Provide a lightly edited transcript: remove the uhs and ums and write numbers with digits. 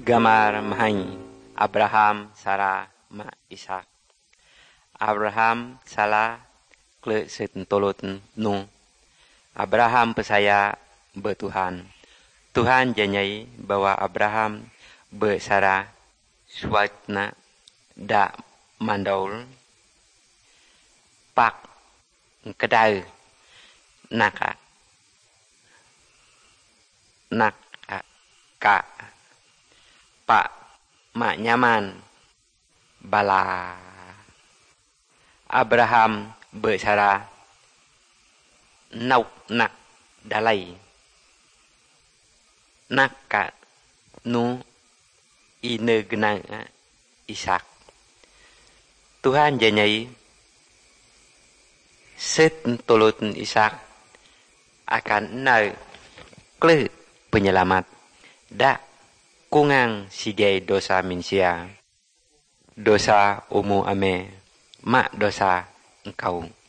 gamar mahai Abraham, Sarah, ma Ishak. Abraham salah kle setentolot nu. Abraham percaya bertuhan. Tuhan janji bahwa Abraham bersara suatna da mandaul pak kedai naka ka pak mak nyaman bala. Abraham bersara nauk nak dalai nakka nu ine genang Ishak. Tuhan janji setentolot Ishak akan naik kle penyelamat da kungang sigai dosa manusia, dosa umu ame mak dosa engkau.